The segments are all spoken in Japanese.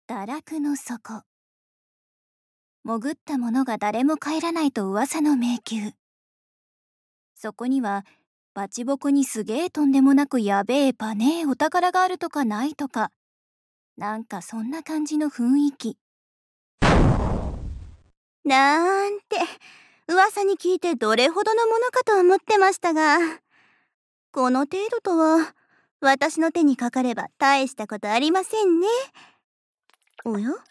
堕落の底。潜った者が誰も帰らないと噂の迷宮。そこにはバチボコにすげえとんでもなくやべえパネーお宝があるとかないとか、なんかそんな感じの雰囲気。 なんて噂に聞いてどれほどのものかと思ってましたが、この程度とは私の手にかかれば大したことありませんね。おや？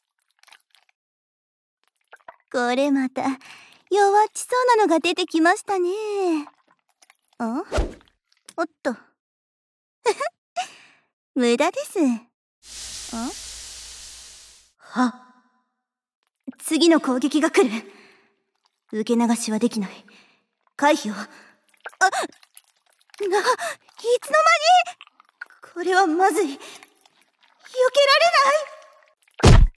これまた弱っちそうなのが出てきましたね。あ？おっと無駄です。は、次の攻撃が来る。受け流しはできない。回避を。いつの間に。これはまずい。避けられない。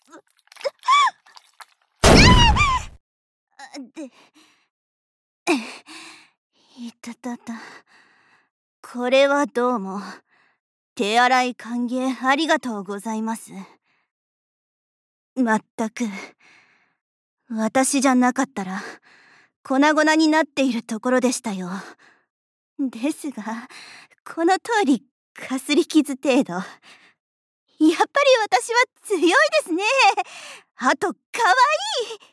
いたたた。これはどうも。手洗い歓迎ありがとうございます。まったく。私じゃなかったら粉々になっているところでしたよ。ですがこの通りかすり傷程度。やっぱり私は強いですね。あとかわいい。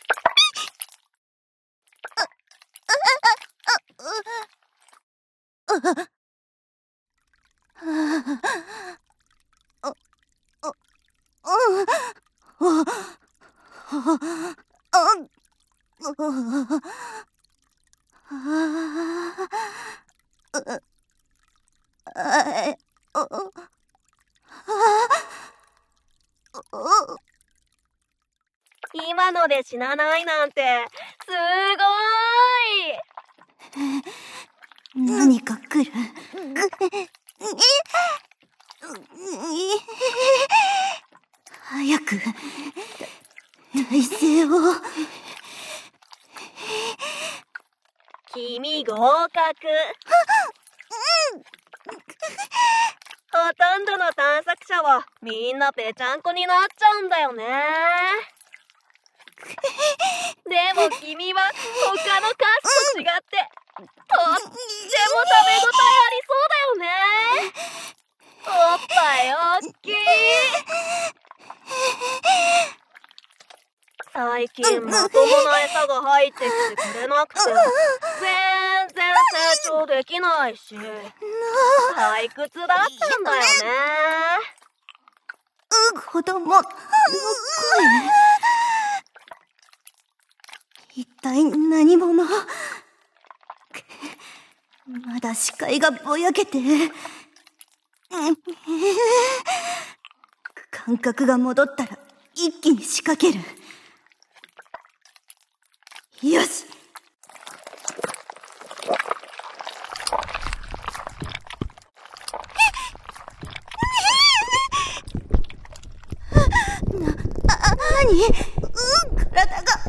今ので死なないなんてすごーい。 何か来る。早く体勢を。 君合格。ほとんどの探索者はみんなぺちゃんこになっちゃうんだよね。でも君は他のカスと違ってとっても食べ応えありそうだよね。おっぱいおっきい。最近まともな餌が入ってきてくれなくて全然成長できないし退屈だったんだよね。 子供の声。一体何者。まだ視界がぼやけて。感覚が戻ったら一気に仕掛ける。よし。何？体が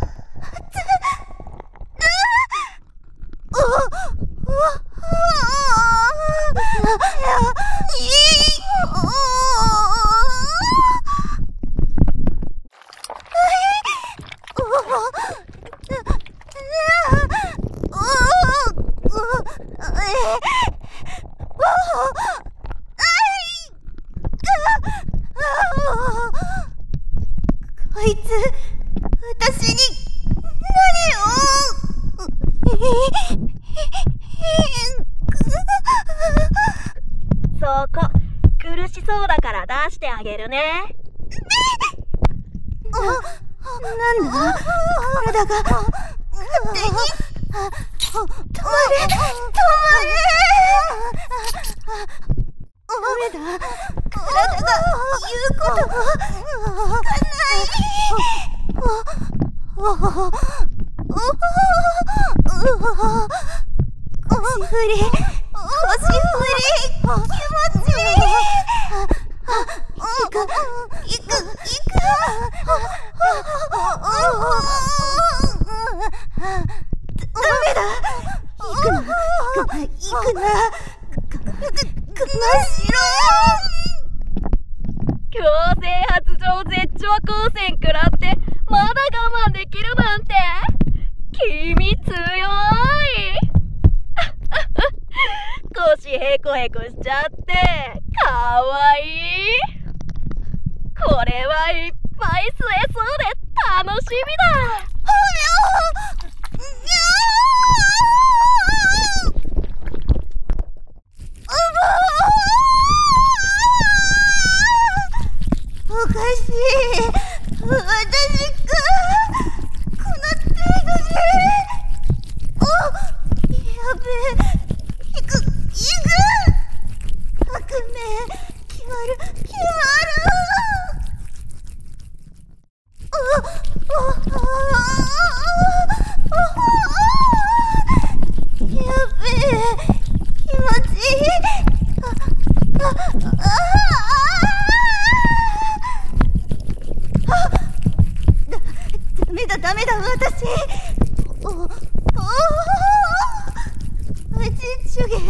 こいつ、私にそこ、苦しそうだから出してあげるね。 なんだ？体が勝手に止まれ。ダメだ。体が言うことが聞かない。腰振り、気持ちいい。行く。ダメだ。行くな。我慢しろ。 強制啓発上絶頂光線食らってまだ我慢できるなんて君強い腰ヘコヘコしちゃってかわいい。これはいっぱい吸えそうで楽しみだ。 おかしい。私がこの程度で。やべえ。いく革命決まる。やべえ、気持ちいい。ダメだ、私。ちゅげ。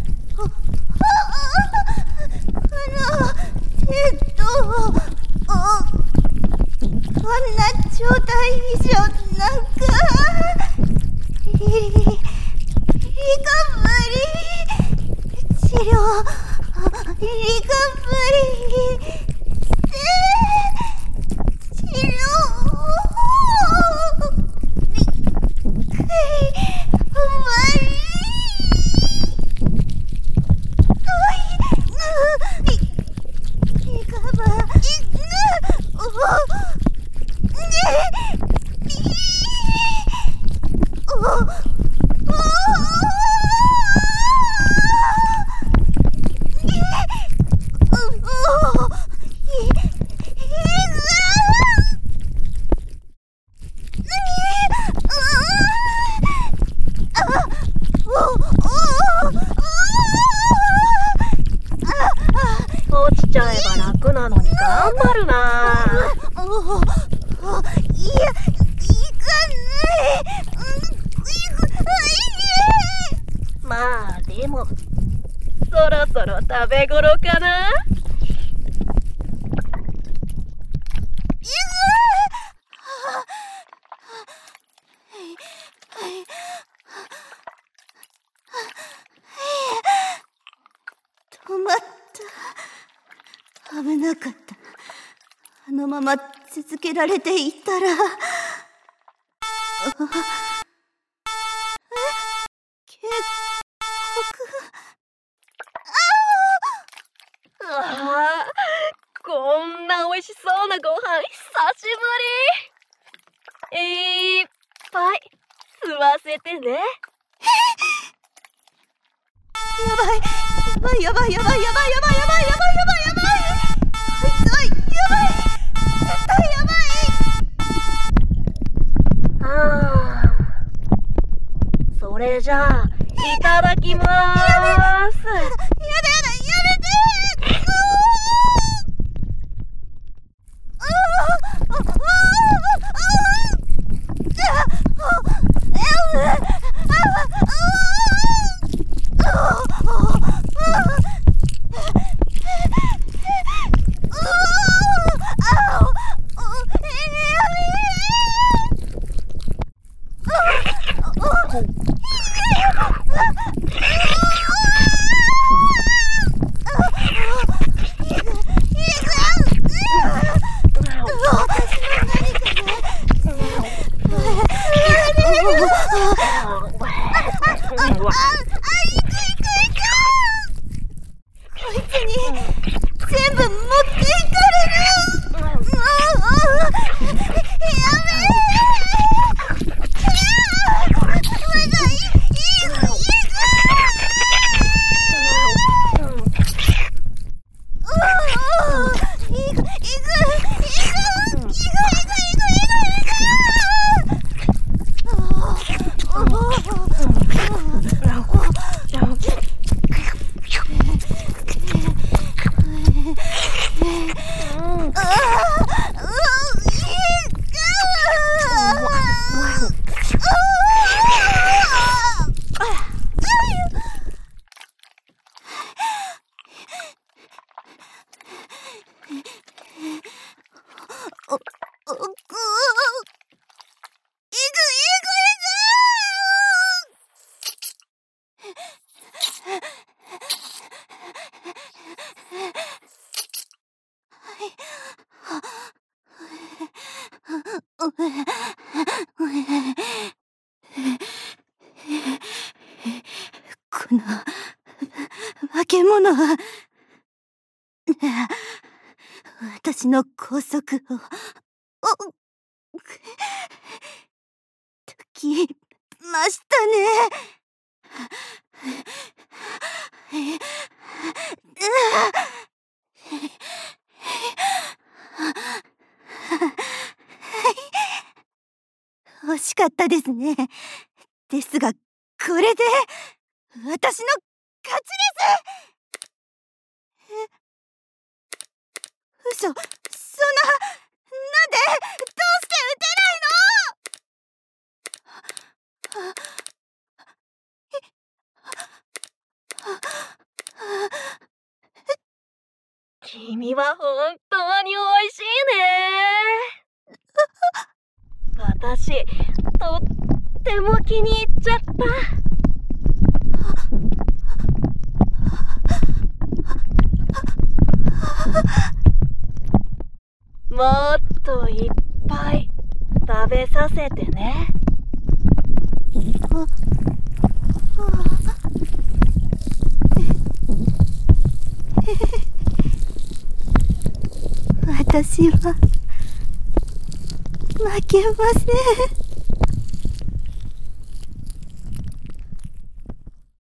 こんな状態以上なんかリカバリー治療リカバリー治療落ちちゃえば楽なのに頑張るな。 いや、行かない。 まあでもそろそろ食べ頃かな。 止まった。危なかった。あのまま続けられていたら。 こんな美味しそうなご飯久しぶり。いっぱい吸わせてね。 やばい。あいつはやばい。絶対やばい。 それじゃあいただきまーす。 やめて。こいつに全部持っていかれる。 物は私の拘束を解きましたね。惜しかったですね。ですが、これで私の勝ちです。嘘、なんで、どうして撃てないの？ 君は本当に美味しいね。私、とっても気に入っちゃった。もっといっぱい食べさせてね。 私は負けません。